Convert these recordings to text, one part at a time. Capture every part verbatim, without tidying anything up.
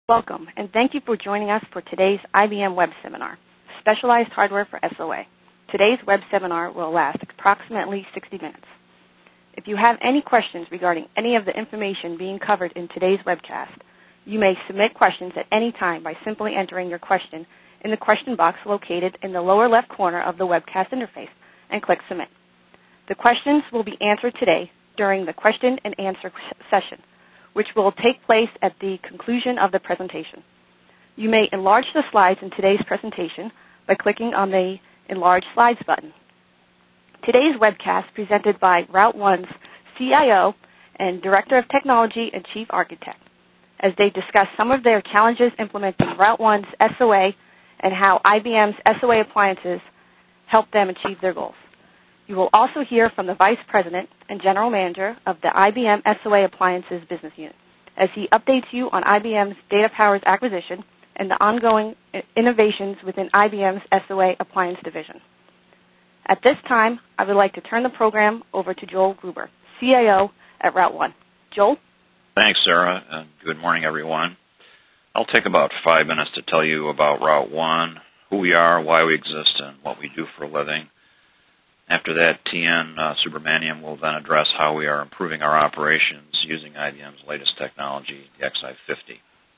Welcome, and thank you for joining us for today's I B M Web Seminar, Specialized Hardware for S O A. Today's web seminar will last approximately sixty minutes. If you have any questions regarding any of the information being covered in today's webcast, you may submit questions at any time by simply entering your question in the question box located in the lower left corner of the webcast interface and click Submit. The questions will be answered today during the question and answer session, which will take place at the conclusion of the presentation. You may enlarge the slides in today's presentation by clicking on the Enlarge Slides button. Today's webcast presented by Route one's C I O and Director of Technology and Chief Architect, as they discuss some of their challenges implementing Route one's S O A and how I B M's S O A appliances help them achieve their goals. You will also hear from the Vice President and General Manager of the I B M S O A Appliances Business Unit, as he updates you on I B M's DataPowers acquisition and the ongoing innovations within I B M's S O A Appliance Division. At this time, I would like to turn the program over to Joel Gruber, C I O at Route one. Joel? Thanks, Sarah, and good morning, everyone. I'll take about five minutes to tell you about Route one, who we are, why we exist, and what we do for a living. After that, T N uh, Subramaniam will then address how we are improving our operations using I B M's latest technology, the X I fifty.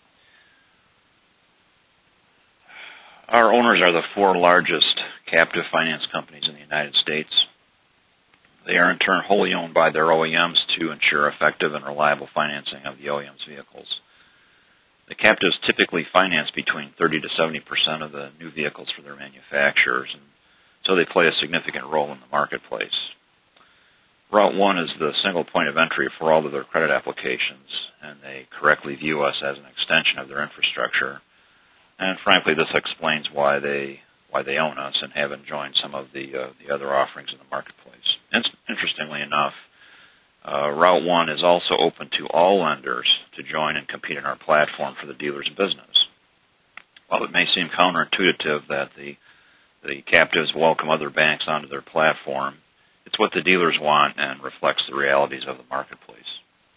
Our owners are the four largest captive finance companies in the United States. They are in turn wholly owned by their O E Ms to ensure effective and reliable financing of the O E M's vehicles. The captives typically finance between thirty to seventy percent of the new vehicles for their manufacturers, and so they play a significant role in the marketplace. Route one is the single point of entry for all of their credit applications, and they correctly view us as an extension of their infrastructure. And frankly, this explains why they why they own us and haven't joined some of the uh, the other offerings in the marketplace. And interestingly enough, uh, Route one is also open to all lenders to join and compete in our platform for the dealer's business. While it may seem counterintuitive that the The captives welcome other banks onto their platform, it's what the dealers want and reflects the realities of the marketplace.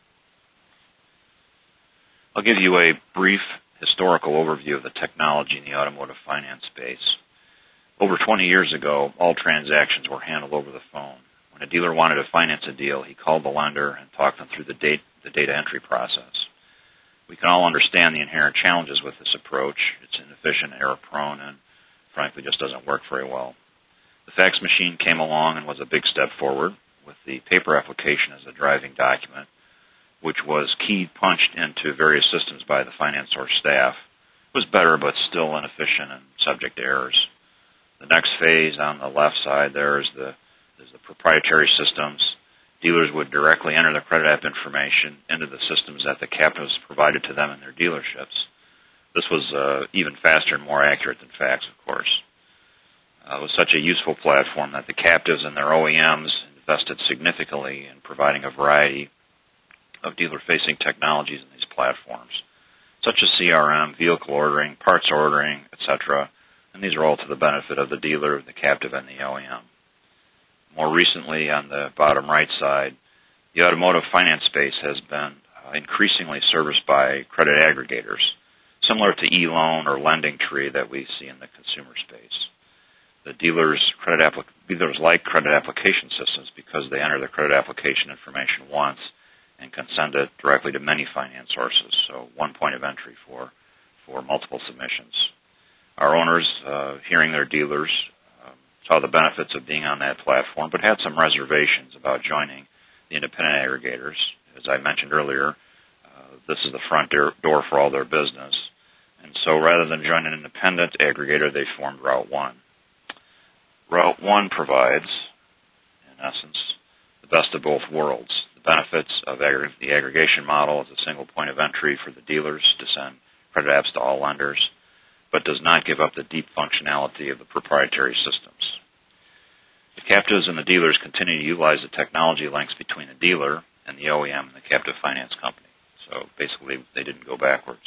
I'll give you a brief historical overview of the technology in the automotive finance space. Over twenty years ago, all transactions were handled over the phone. When a dealer wanted to finance a deal, he called the lender and talked them through the, date, the data entry process. We can all understand the inherent challenges with this approach. It's inefficient, error-prone, and frankly just doesn't work very well. The fax machine came along and was a big step forward, with the paper application as a driving document, which was keyed punched into various systems by the finance or staff. It was better, but still inefficient and subject to errors. The next phase on the left side there is the, is the proprietary systems. Dealers would directly enter the credit app information into the systems that the captives provided to them in their dealerships. This was uh, even faster and more accurate than fax, of course. Uh, it was such a useful platform that the captives and their O E Ms invested significantly in providing a variety of dealer-facing technologies in these platforms, such as C R M, vehicle ordering, parts ordering, et cetera, and these are all to the benefit of the dealer, the captive, and the O E M. More recently, on the bottom right side, the automotive finance space has been uh, increasingly serviced by credit aggregators, similar to eLoan or LendingTree that we see in the consumer space. The dealers, credit applic- dealers like credit application systems because they enter the credit application information once and can send it directly to many finance sources, so one point of entry for, for multiple submissions. Our owners, uh, hearing their dealers, uh, saw the benefits of being on that platform, but had some reservations about joining the independent aggregators. As I mentioned earlier, uh, this is the front door for all their business. And so rather than join an independent aggregator, they formed Route one. Route one provides, in essence, the best of both worlds. The benefits of ag- the aggregation model as a single point of entry for the dealers to send credit apps to all lenders, but does not give up the deep functionality of the proprietary systems. The captives and the dealers continue to utilize the technology links between the dealer and the O E M and the captive finance company. So basically, they didn't go backwards.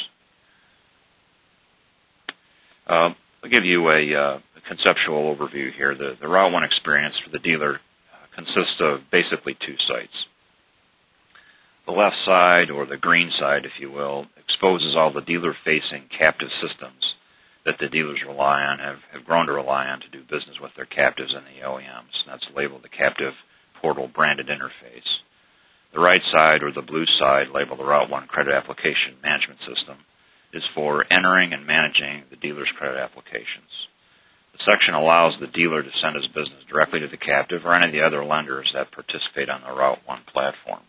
Uh, I'll give you a, uh, a conceptual overview here. The, the Route one experience for the dealer uh, consists of basically two sites. The left side, or the green side, if you will, exposes all the dealer-facing captive systems that the dealers rely on, have, have grown to rely on to do business with their captives and the O E Ms. And that's labeled the Captive Portal Branded Interface. The right side, or the blue side, labeled the Route one Credit Application Management System, is for entering and managing the dealer's credit applications. The section allows the dealer to send his business directly to the captive or any of the other lenders that participate on the Route one platform.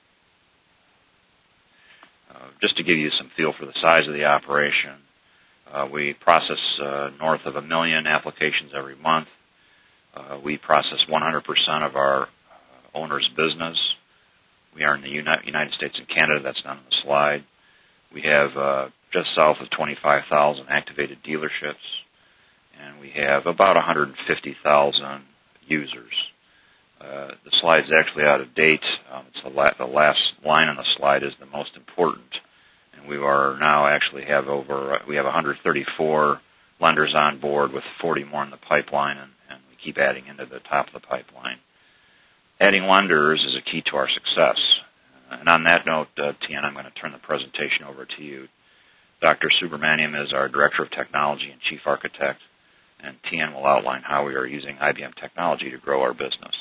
Uh, just to give you some feel for the size of the operation, uh, we process uh, north of a million applications every month. Uh, we process one hundred percent of our uh, owner's business. We are in the Uni- United States and Canada. That's not on the slide. We have uh, just south of twenty-five thousand activated dealerships, and we have about one hundred fifty thousand users. Uh, the slide is actually out of date. Um, it's the, la- the last line on the slide is the most important, and we are now actually have over uh, we have one hundred thirty-four lenders on board with forty more in the pipeline, and, and we keep adding into the top of the pipeline. Adding lenders is a key to our success. Uh, and on that note, uh, Tian, I'm going to turn the presentation over to you. Doctor Subramaniam is our Director of Technology and Chief Architect, and Tian will outline how we are using I B M technology to grow our business.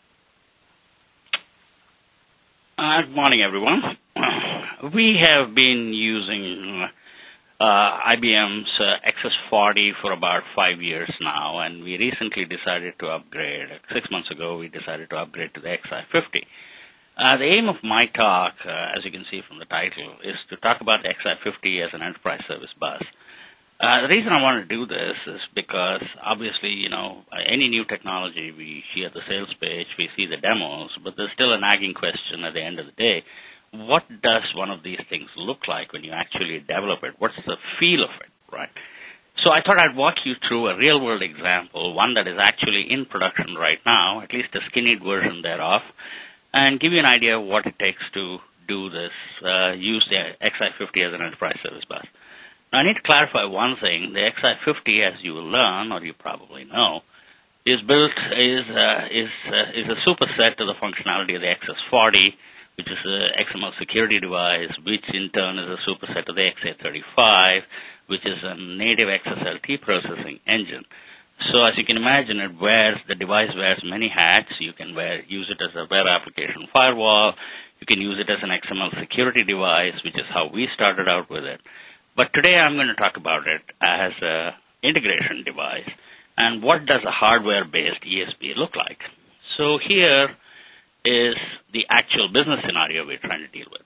Uh, good morning, everyone. We have been using uh, I B M's uh, X S forty for about five years now, and we recently decided to upgrade. Six months ago, we decided to upgrade to the X I fifty. Uh, the aim of my talk, uh, as you can see from the title, is to talk about the X I fifty as an enterprise service bus. Uh, the reason I want to do this is because, obviously, you know, any new technology, we see at the sales page, we see the demos, but there's still a nagging question at the end of the day. What does one of these things look like when you actually develop it? What's the feel of it, right? So I thought I'd walk you through a real-world example, one that is actually in production right now, at least a skinnied version thereof, and give you an idea of what it takes to do this, uh, use the X I fifty as an enterprise service bus. Now, I need to clarify one thing. The X I fifty, as you will learn, or you probably know, is built is uh, is uh, is a superset to the functionality of the X S forty, which is an X M L security device, which in turn is a superset to the X A thirty-five, which is a native X S L T processing engine. So, as you can imagine, it wears the device wears many hats. You can wear use it as a web application firewall. You can use it as an X M L security device, which is how we started out with it. But today I'm going to talk about it as an integration device. And what does a hardware-based E S P look like? So here is the actual business scenario we're trying to deal with.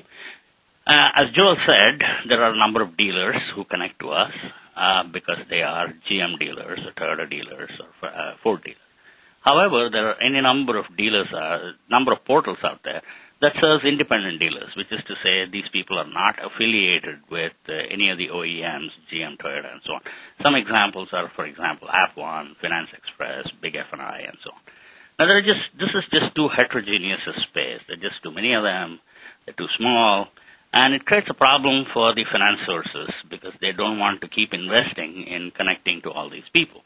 Uh, as Joel said, there are a number of dealers who connect to us uh, because they are G M dealers or Toyota dealers or uh, Ford dealers. However, there are any number of dealers, uh, number of portals out there that serves independent dealers, which is to say these people are not affiliated with uh, any of the O E Ms, G M, Toyota, and so on. Some examples are, for example, App One, Finance Express, Big F and I, and so on. Now, there are just this is just too heterogeneous a space. There are just too many of them. They're too small. And it creates a problem for the finance sources because they don't want to keep investing in connecting to all these people.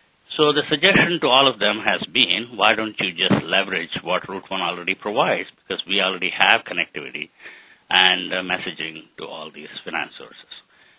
So the suggestion to all of them has been, why don't you just leverage what Route one already provides, because we already have connectivity and uh, messaging to all these finance sources.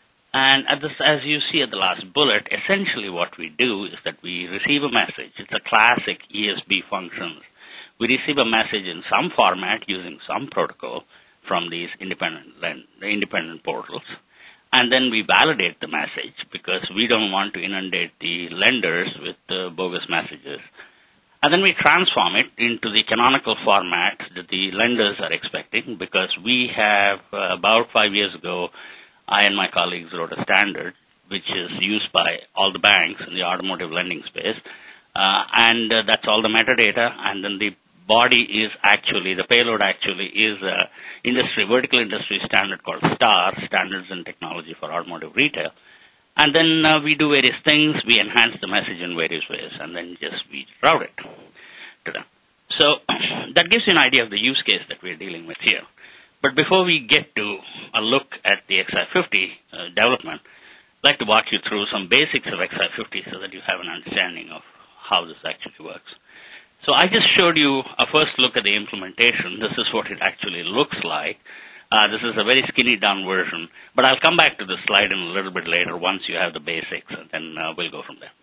And at this, as you see at the last bullet, essentially what we do is that we receive a message. It's a classic E S B functions. We receive a message in some format using some protocol from these independent, independent portals. And then we validate the message because we don't want to inundate the lenders with uh, bogus messages. And then we transform it into the canonical format that the lenders are expecting because we have, uh, about five years ago, I and my colleagues wrote a standard which is used by all the banks in the automotive lending space. Uh, and uh, that's all the metadata. And then the body is actually, the payload actually is a industry, vertical industry standard called STAR, Standards and Technology for Automotive Retail. And then uh, we do various things. We enhance the message in various ways, and then just we route it to them. So that gives you an idea of the use case that we're dealing with here. But before we get to a look at the X I fifty uh, development, I'd like to walk you through some basics of X I fifty so that you have an understanding of how this actually works. So I just showed you a first look at the implementation. This is what it actually looks like. Uh, this is a very skinny down version, but I'll come back to this slide in a little bit later once you have the basics, and then uh, we'll go from there.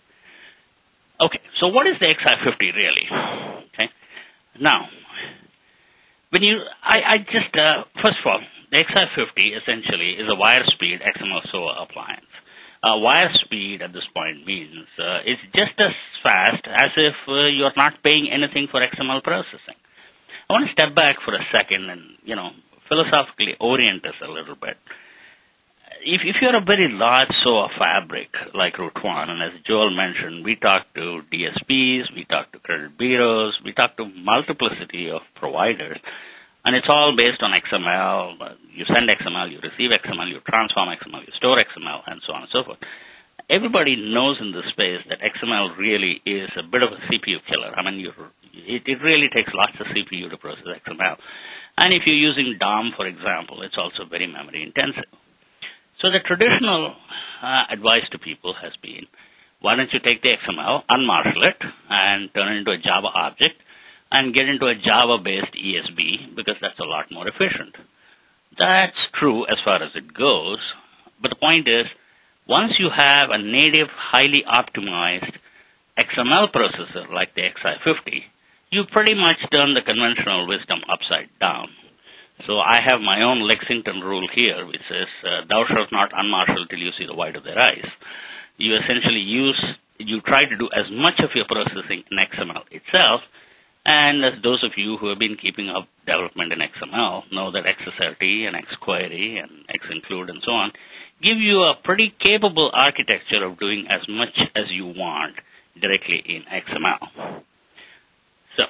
Okay. okay, so what is the X I fifty really? Okay, now, when you, I, I just, uh, first of all, the X I fifty essentially is a wire speed X M L S O A appliance. Uh, wire speed at this point means uh, it's just as fast as if uh, you're not paying anything for X M L processing. I want to step back for a second and, you know, philosophically orient us a little bit. If, if you're a very large S O A fabric like Route one, and as Joel mentioned, we talk to D S Ps, we talk to credit bureaus, we talk to multiplicity of providers, and it's all based on X M L. You send X M L, you receive X M L, you transform X M L, you store X M L, and so on and so forth. Everybody knows in this space that X M L really is a bit of a C P U killer. I mean, you, it, it really takes lots of C P U to process X M L. And if you're using D O M, for example, it's also very memory intensive. So the traditional uh, advice to people has been, why don't you take the X M L, unmarshal it, and turn it into a Java object, and get into a Java-based E S B, because that's a lot more efficient. That's true as far as it goes, but the point is, once you have a native, highly optimized X M L processor like the X I fifty, you pretty much turn the conventional wisdom upside down. So I have my own Lexington rule here, which says, uh, thou shalt not unmarshal till you see the white of their eyes. You essentially use, you try to do as much of your processing in X M L itself. And as those of you who have been keeping up development in X M L know that X S R T and X query and X include and so on give you a pretty capable architecture of doing as much as you want directly in X M L. So,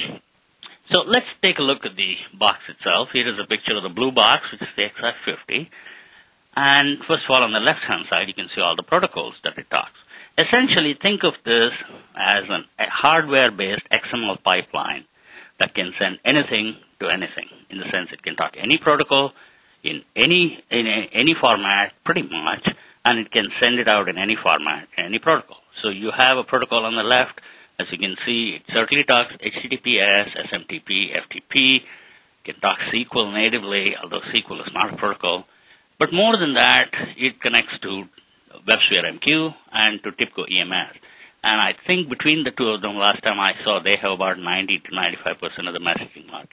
so let's take a look at the box itself. Here is a picture of the blue box, which is the X I fifty. And first of all, on the left-hand side, you can see all the protocols that it talks. Essentially, think of this as an, a hardware-based X M L pipeline that can send anything to anything, in the sense it can talk any protocol in any in a, any format, pretty much, and it can send it out in any format, any protocol. So you have a protocol on the left. As you can see, it certainly talks H T T P S, S M T P, F T P. It can talk S Q L natively, although S Q L is not a protocol. But more than that, it connects to WebSphere M Q and to TIBCO E M S. And I think between the two of them, last time I saw, they have about ninety to ninety-five percent of the messaging market.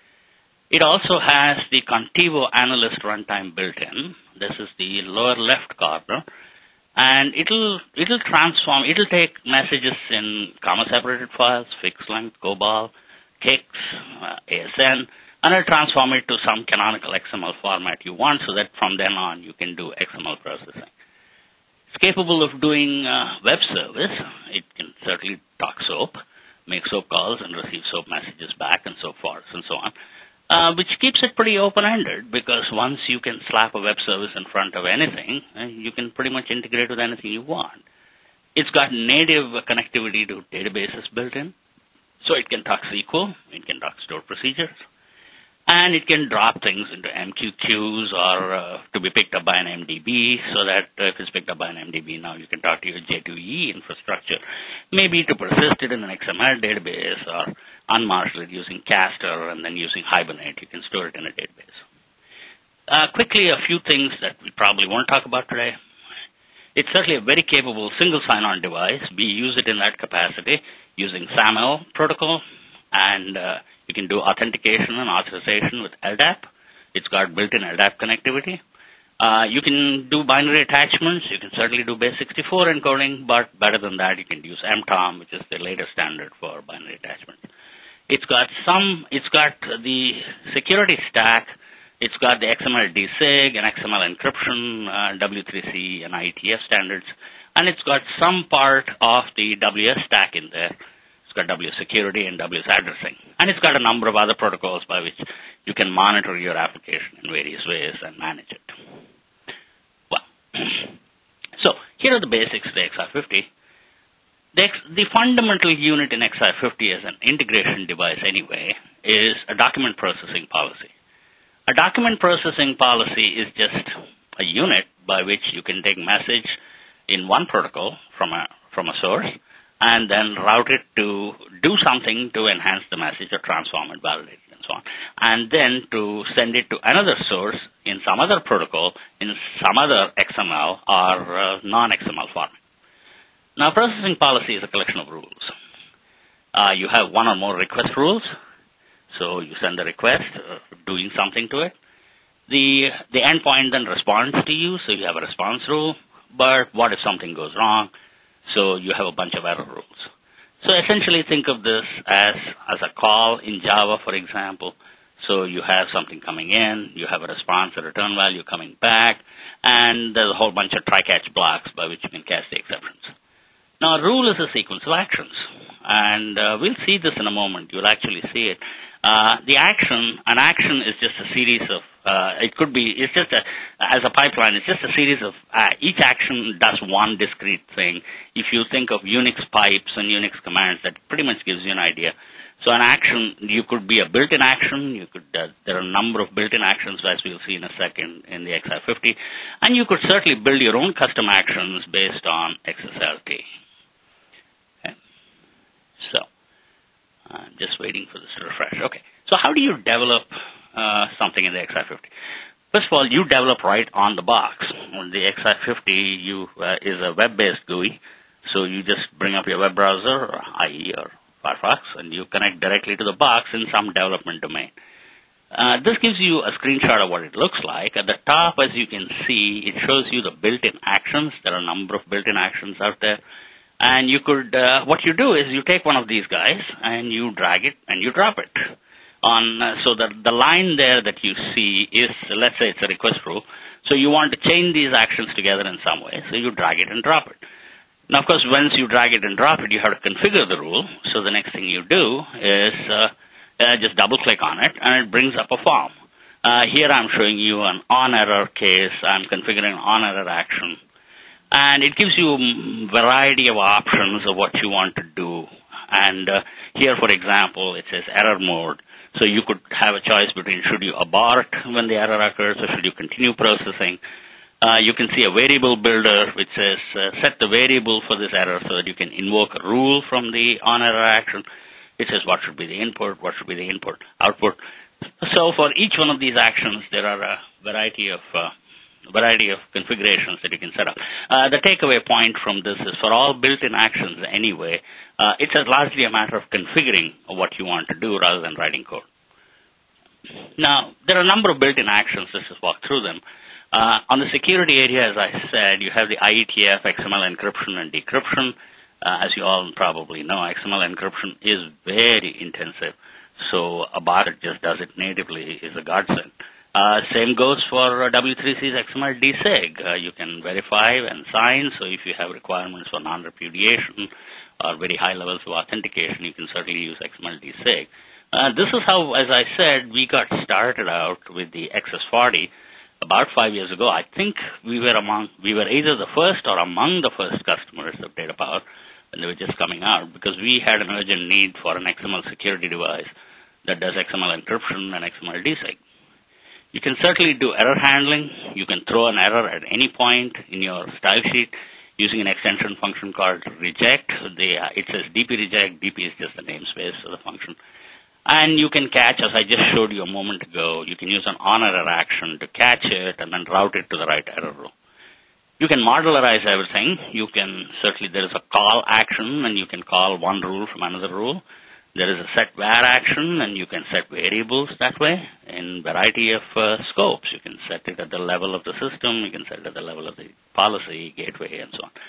It also has the Contivo Analyst runtime built in. This is the lower left corner. And it'll it'll transform, it'll take messages in comma-separated files, fixed length, COBOL, K I X, uh, A S N, and it'll transform it to some canonical X M L format you want, so that from then on you can do X M L processing. It's capable of doing uh, web service. It can certainly talk SOAP, make SOAP calls and receive SOAP messages back and so forth and so on, uh, which keeps it pretty open-ended, because once you can slap a web service in front of anything, uh, you can pretty much integrate with anything you want. It's got native connectivity to databases built in, so it can talk S Q L, it can talk stored procedures, and it can drop things into M Q Qs or uh, to be picked up by an M D B, so that uh, if it's picked up by an M D B, now you can talk to your J two E infrastructure, maybe to persist it in an X M L database, or unmarshal it using Castor, and then using Hibernate, you can store it in a database. Uh, quickly, a few things that we probably won't talk about today. It's certainly a very capable single sign-on device. We use it in that capacity using SAML protocol, and uh, you can do authentication and authorization with L D A P. It's got built-in L D A P connectivity. Uh, you can do binary attachments. You can certainly do base sixty-four encoding, but better than that, you can use M TOM, which is the latest standard for binary attachment. It's got some, it's got the security stack. It's got the X M L D SIG and X M L encryption, uh, W three C and I E T F standards, and it's got some part of the W S stack in there. It's got W S security and W S addressing, and it's got a number of other protocols by which you can monitor your application in various ways and manage it. Well, so here are the basics of the X I fifty. The, X, the fundamental unit in X I fifty as an integration device anyway is a document processing policy. A document processing policy is just a unit by which you can take message in one protocol from a, from a source, and then route it to do something to enhance the message or transform it, validate it, and so on. and then to send it to another source in some other protocol in some other X M L or uh, non-X M L format. Now, processing policy is a collection of rules. Uh, you have one or more request rules, so you send the request, uh, doing something to it. The, the endpoint then responds to you, so you have a response rule. But what if something goes wrong? So you have a bunch of error rules. So essentially think of this as, as a call in Java, for example. So you have something coming in, you have a response, a return value coming back, and there's a whole bunch of try-catch blocks by which you can catch the exceptions. Now, a rule is a sequence of actions, and uh, we'll see this in a moment. You'll actually see it. Uh, the action, an action is just a series of, uh, it could be, it's just a, as a pipeline, it's just a series of, uh, each action does one discrete thing. If you think of Unix pipes and Unix commands, that pretty much gives you an idea. So an action, you could be a built-in action, you could, uh, there are a number of built-in actions, as we'll see in a second in the X I fifty, and you could certainly build your own custom actions based on X S L T. Okay. So, uh, just waiting for this to refresh. Okay, so how do you develop uh, something in the X I fifty? First of all, you develop right on the box. On the X I fifty you, uh, is a web-based G U I, so you just bring up your web browser, or I E or Firefox, and you connect directly to the box in some development domain. Uh, this gives you a screenshot of what it looks like. At the top, as you can see, it shows you the built-in actions. There are a number of built-in actions out there. And you could, uh, what you do is you take one of these guys and you drag it and you drop it. On uh, so that the line there that you see is, let's say it's a request rule. So you want to chain these actions together in some way. So you drag it and drop it. Now, of course, once you drag it and drop it, you have to configure the rule. So the next thing you do is uh, uh, just double-click on it, and it brings up a form. Uh, here I'm showing you an on-error case. I'm configuring an on-error action. And it gives you a variety of options of what you want to do. And uh, here, for example, it says error mode. So you could have a choice between should you abort when the error occurs or should you continue processing. Uh, you can see a variable builder which says uh, set the variable for this error so that you can invoke a rule from the on-error action. It says what should be the input, what should be the input, output. So for each one of these actions, there are a variety of uh, variety of configurations that you can set up. Uh, the takeaway point from this is for all built-in actions anyway, uh, it's a largely a matter of configuring what you want to do rather than writing code. Now, there are a number of built-in actions. Let's just walk through them. Uh, on the security area, as I said, you have the I E T F, X M L encryption, and decryption. Uh, as you all probably know, X M L encryption is very intensive. So a bot that just does it natively is a godsend. Uh, same goes for uh, W three C's X M L D SIG. Uh, you can verify and sign. So if you have requirements for non-repudiation or very high levels of authentication, you can certainly use X M L D SIG. Uh, this is how, as I said, we got started out with the X S forty. About five years ago, I think we were among, we were either the first or among the first customers of DataPower when they were just coming out because we had an urgent need for an X M L security device that does X M L encryption and X M L D SIG. You can certainly do error handling. You can throw an error at any point in your style sheet using an extension function called reject. The, uh, it says D P reject. D P is just the namespace of the function. And you can catch, as I just showed you a moment ago, you can use an on-error action to catch it and then route it to the right error rule. You can modularize everything. You can certainly, there is a call action, and you can call one rule from another rule. There is a set var action, and you can set variables that way in a variety of uh, scopes. You can set it at the level of the system. You can set it at the level of the policy, gateway, and so on.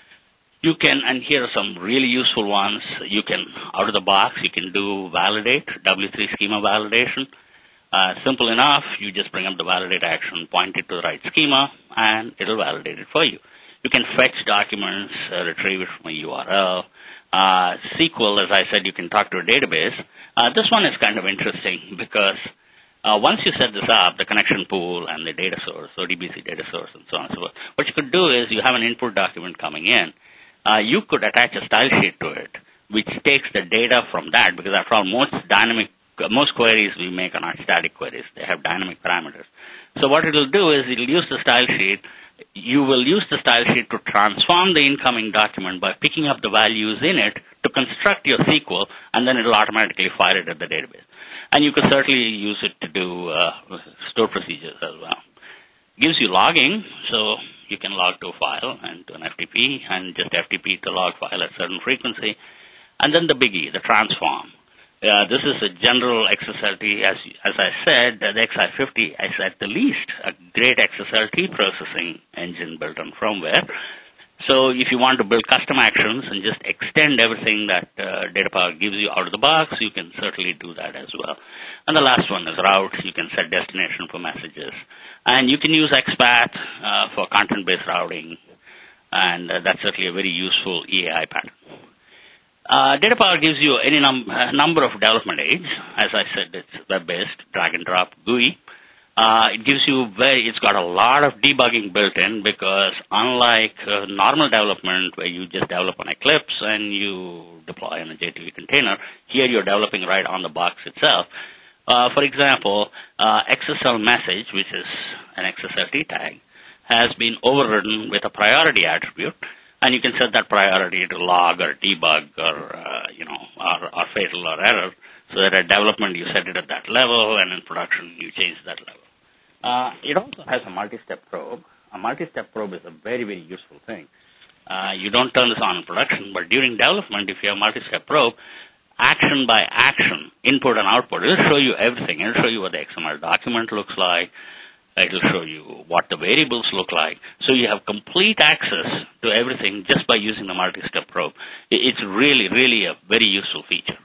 You can, and here are some really useful ones. You can, out of the box, you can do validate, W three schema validation. Uh, simple enough, you just bring up the validate action, point it to the right schema, and it'll validate it for you. You can fetch documents, uh, retrieve it from a U R L. Uh, S Q L, as I said, you can talk to a database. Uh, this one is kind of interesting because uh, once you set this up, the connection pool and the data source, so D B C data source and so on and so forth, what you could do is you have an input document coming in. Uh, you could attach a style sheet to it, which takes the data from that, because after all, most dynamic, most queries we make are not static queries. They have dynamic parameters. So what it will do is it will use the style sheet. You will use the style sheet to transform the incoming document by picking up the values in it to construct your S Q L, and then it will automatically fire it at the database. And you can certainly use it to do uh, stored procedures as well. Gives you logging, so you can log to a file and to an F T P, and just F T P to log file at certain frequency. And then the biggie, the transform. Uh, this is a general X S L T. As, as I said, the X I fifty is at the least a great X S L T processing engine built on firmware. So if you want to build custom actions and just extend everything that uh, DataPower gives you out of the box, you can certainly do that as well. And the last one is route. You can set destination for messages. And you can use X PATH uh, for content-based routing, and uh, that's certainly a very useful E A I pattern. Uh, DataPower gives you any num uh, number of development aids. As I said, it's web-based, drag-and-drop G U I. Uh, it gives you very, it's got a lot of debugging built in, because unlike uh, normal development where you just develop on Eclipse and you deploy in a J two E container, here you're developing right on the box itself. Uh, for example, uh, X S L message, which is an X S L T tag, has been overridden with a priority attribute, and you can set that priority to log or debug or, uh, you know, or, or fatal or error, so that at development you set it at that level, and in production you change that level. Uh, it also has a multi-step probe. A multi-step probe is a very, very useful thing. Uh, you don't turn this on in production, but during development, if you have multi-step probe, action by action, input and output, it'll show you everything. It'll show you what the X M L document looks like. It'll show you what the variables look like. So you have complete access to everything just by using the multi-step probe. It's really, really a very useful feature.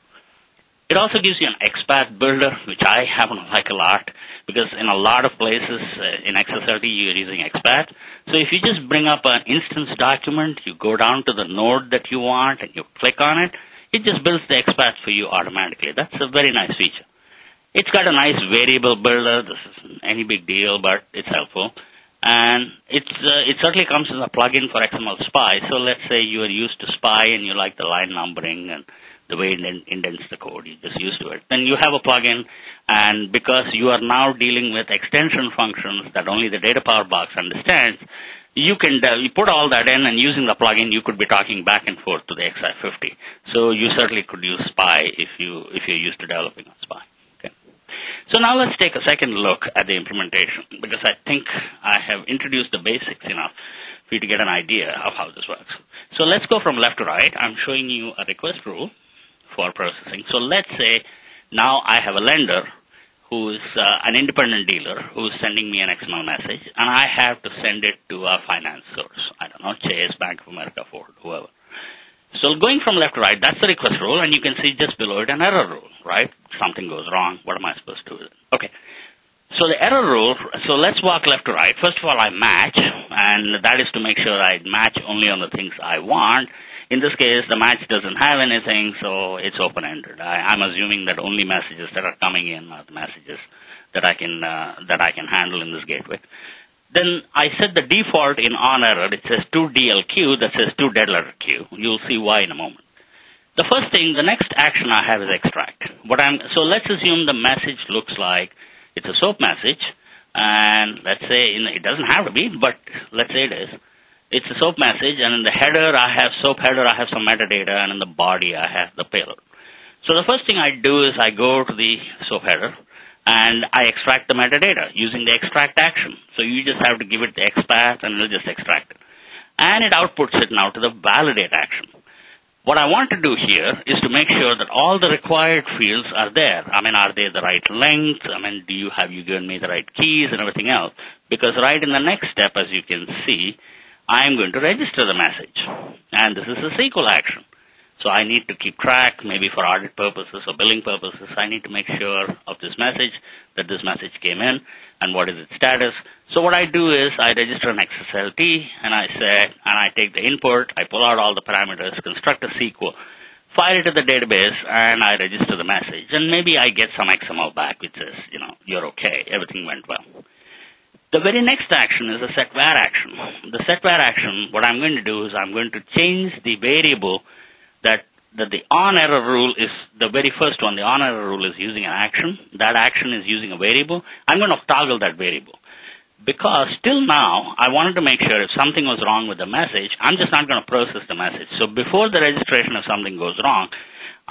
It also gives you an X PATH builder, which I happen to like a lot, because in a lot of places uh, in X S L T you're using X PATH. So if you just bring up an instance document, you go down to the node that you want and you click on it, it just builds the X PATH for you automatically. That's a very nice feature. It's got a nice variable builder. This isn't any big deal, but it's helpful. And it's, uh, it certainly comes as a plugin for X M L Spy. So let's say you are used to Spy and you like the line numbering and the way it indents the code, you're just used to it. Then you have a plugin, and because you are now dealing with extension functions that only the DataPower box understands, you can uh, you put all that in, and using the plugin, you could be talking back and forth to the X I fifty. So you certainly could use Spy if you if you're used to developing on Spy. Okay. So now let's take a second look at the implementation, because I think I have introduced the basics enough for you to get an idea of how this works. So let's go from left to right. I'm showing you a request rule for processing. So let's say now I have a lender who's uh, an independent dealer who's sending me an X M L message, and I have to send it to a finance source. I don't know, Chase, Bank of America, Ford, whoever. So going from left to right, that's the request rule, and you can see just below it an error rule, right? Something goes wrong. What am I supposed to do with it? Okay. So the error rule, so let's walk left to right. First of all, I match, and that is to make sure I match only on the things I want. In this case, the match doesn't have anything, so it's open-ended. I, I'm assuming that only messages that are coming in are the messages that I can uh, that I can handle in this gateway. Then I set the default in on error. It says to D L Q, that says to dead letter Q. You'll see why in a moment. The first thing, the next action I have is extract. What I'm so let's assume the message looks like it's a SOAP message, and let's say in, it doesn't have to be, but let's say it is. It's a SOAP message, and in the header, I have SOAP header, I have some metadata, and in the body, I have the payload. So the first thing I do is I go to the SOAP header, and I extract the metadata using the extract action. So you just have to give it the X PATH, and it'll just extract it. And it outputs it now to the validate action. What I want to do here is to make sure that all the required fields are there. I mean, are they the right length? I mean, do you have you given me the right keys and everything else? Because right in the next step, as you can see, I am going to register the message, and this is a S Q L action. So I need to keep track, maybe for audit purposes or billing purposes. I need to make sure of this message, that this message came in, and what is its status. So what I do is I register an X S L T, and I say, and I take the input, I pull out all the parameters, construct a S Q L, fire it to the database, and I register the message. And maybe I get some X M L back which says, you know, you're okay, everything went well. The very next action is a set var action. The set var action, what I'm going to do is I'm going to change the variable that, that the on error rule is the very first one. The on error rule is using an action. That action is using a variable. I'm going to toggle that variable. Because till now, I wanted to make sure if something was wrong with the message, I'm just not going to process the message. So before the registration, if something goes wrong,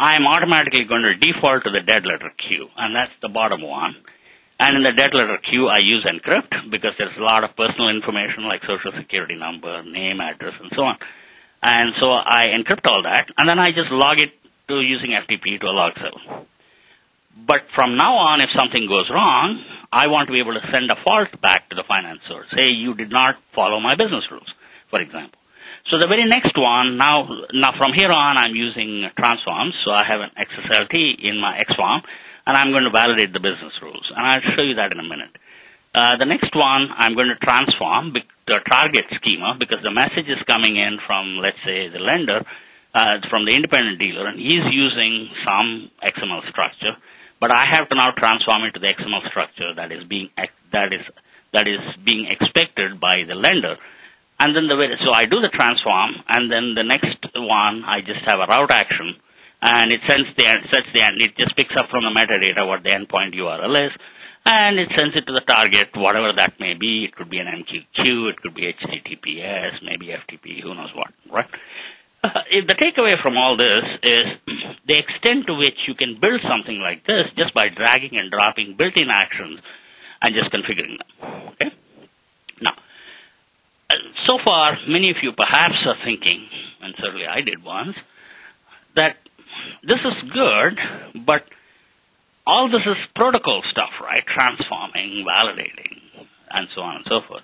I'm automatically going to default to the dead letter Q, and that's the bottom one. And in the dead letter Q, I use encrypt because there's a lot of personal information like social security number, name, address, and so on. And so I encrypt all that, and then I just log it to using F T P to a log server. But from now on, if something goes wrong, I want to be able to send a fault back to the finance source. Say you did not follow my business rules, for example. So the very next one, now, now from here on, I'm using transforms. So I have an X S L T in my X form, and I'm going to validate the business rules. And I'll show you that in a minute. Uh, the next one, I'm going to transform the target schema because the message is coming in from, let's say, the lender, uh, from the independent dealer, and he's using some X M L structure. But I have to now transform it to the X M L structure that is being that is that is being expected by the lender. And then the way, so I do the transform, and then the next one, I just have a route action, and it sends the sets the end. It just picks up from the metadata what the endpoint U R L is, and it sends it to the target, whatever that may be. It could be an M Q Q, it could be H T T P S, maybe F T P, who knows what, right? Uh, the takeaway from all this is the extent to which you can build something like this just by dragging and dropping built-in actions and just configuring them. Okay. Now, uh, so far, many of you perhaps are thinking, and certainly I did once, that this is good, but all this is protocol stuff, right? Transforming, validating, and so on and so forth.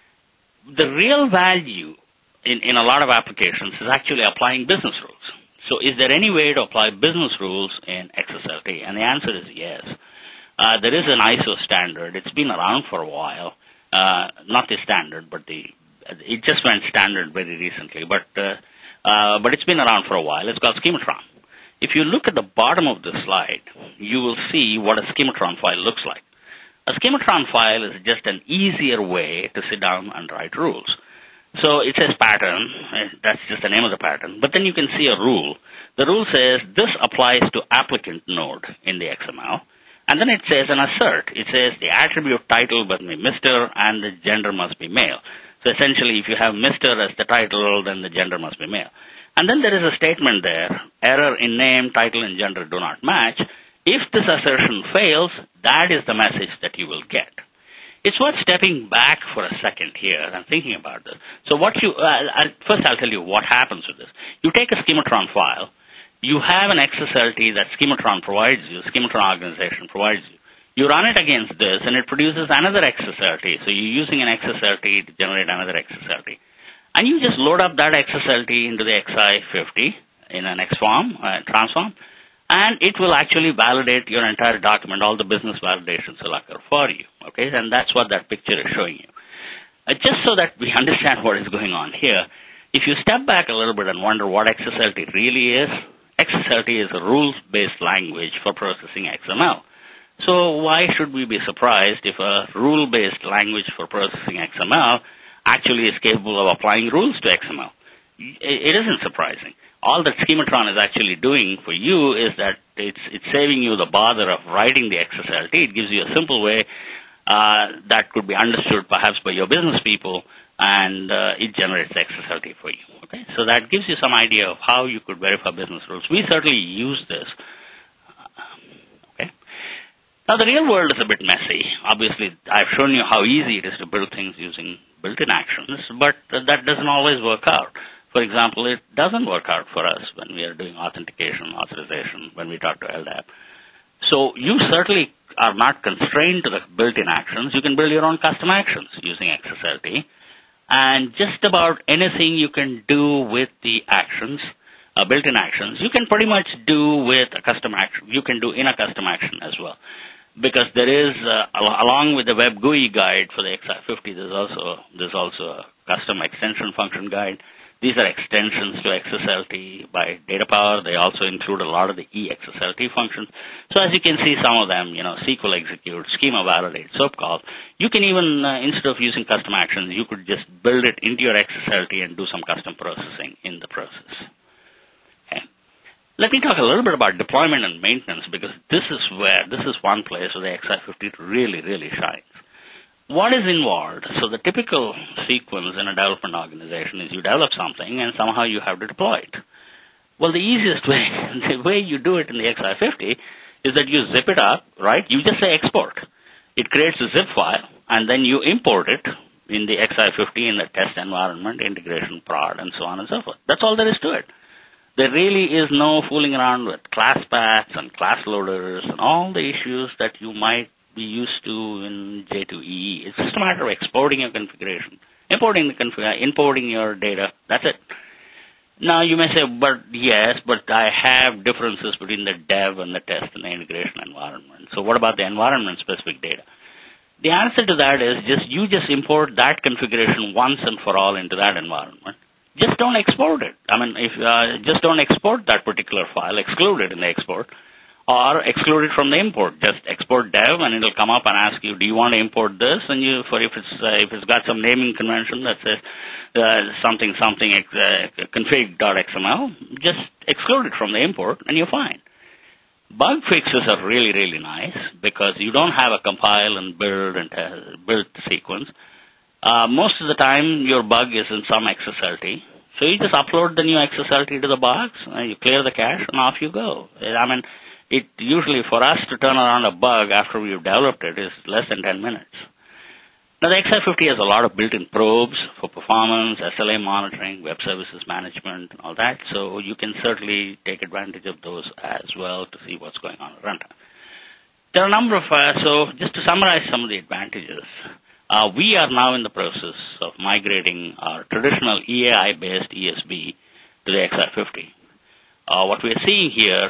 The real value In, in a lot of applications is actually applying business rules. So is there any way to apply business rules in X S L T? And the answer is yes. Uh, there is an I S O standard. It's been around for a while. Uh, not the standard, but the it just went standard very recently. But uh, uh, but it's been around for a while. It's called Schematron. If you look at the bottom of the slide, you will see what a Schematron file looks like. A Schematron file is just an easier way to sit down and write rules. So it says pattern, that's just the name of the pattern, but then you can see a rule. The rule says this applies to applicant node in the X M L, and then it says an assert. It says the attribute title must be Mister and the gender must be male. So essentially, if you have Mister as the title, then the gender must be male. And then there is a statement there, error in name, title, and gender do not match. If this assertion fails, that is the message that you will get. It's worth stepping back for a second here and thinking about this. So what you, uh, I'll, first I'll tell you what happens with this. You take a Schematron file, you have an X S L T that Schematron provides you, Schematron organization provides you. You run it against this and it produces another X S L T. So you're using an X S L T to generate another X S L T. And you just load up that X S L T into the X I fifty in an X form, uh, transform, and it will actually validate your entire document. All the business validations will occur for you, okay? And that's what that picture is showing you. Uh, just so that we understand what is going on here, if you step back a little bit and wonder what X S L T really is, X S L T is a rules-based language for processing X M L. So why should we be surprised if a rule-based language for processing X M L actually is capable of applying rules to X M L? It isn't surprising. All that Schematron is actually doing for you is that it's it's saving you the bother of writing the X S L T. It gives you a simple way uh, that could be understood perhaps by your business people, and uh, it generates the X S L T for you. Okay, so that gives you some idea of how you could verify business rules. We certainly use this. Okay. Now the real world is a bit messy. Obviously, I've shown you how easy it is to build things using built-in actions, but that doesn't always work out. For example, it doesn't work out for us when we are doing authentication, authorization, when we talk to L D A P. So you certainly are not constrained to the built-in actions. You can build your own custom actions using X S L T. And just about anything you can do with the actions, uh, built-in actions, you can pretty much do with a custom action. You can do in a custom action as well. Because there is, uh, al along with the Web G U I guide for the X I fifty, there's also, there's also a custom extension function guide. These are extensions to X S L T by DataPower. They also include a lot of the E X S L T functions. So as you can see, some of them, you know, S Q L execute, schema validate, SOAP call. You can even, uh, instead of using custom actions, you could just build it into your X S L T and do some custom processing in the process. Okay. Let me talk a little bit about deployment and maintenance, because this is where, this is one place where the X I fifty really, really shines. What is involved? So the typical sequence in a development organization is you develop something and somehow you have to deploy it. Well, the easiest way, the way you do it in the X I fifty is that you zip it up, right? You just say export. It creates a zip file, and then you import it in the X I fifty in the test environment, integration prod, and so on and so forth. That's all there is to it. There really is no fooling around with class paths and class loaders and all the issues that you might be used to in J two E E. It's just a matter of exporting your configuration, importing the config, importing your data. That's it. Now, you may say, but yes, but I have differences between the dev and the test and the integration environment. So what about the environment-specific data? The answer to that is just you just import that configuration once and for all into that environment. Just don't export it. I mean, if uh, just don't export that particular file, exclude it in the export, or exclude it from the import. Just export dev, and it'll come up and ask you, do you want to import this? And you, for if it's uh, if it's got some naming convention that says uh, something something uh, config.xml, just exclude it from the import, and you're fine. Bug fixes are really really nice because you don't have a compile and build and uh, build sequence. Uh, most of the time, your bug is in some X S L T. So you just upload the new X S L T to the box, and you clear the cache, and off you go. I mean, it usually, for us to turn around a bug after we've developed it, is less than ten minutes. Now, the X I fifty has a lot of built-in probes for performance, S L A monitoring, web services management, and all that. So you can certainly take advantage of those as well to see what's going on at runtime. There are a number of, uh, so just to summarize some of the advantages. Uh, we are now in the process of migrating our traditional E A I-based E S B to the X I fifty. Uh, what we are seeing here,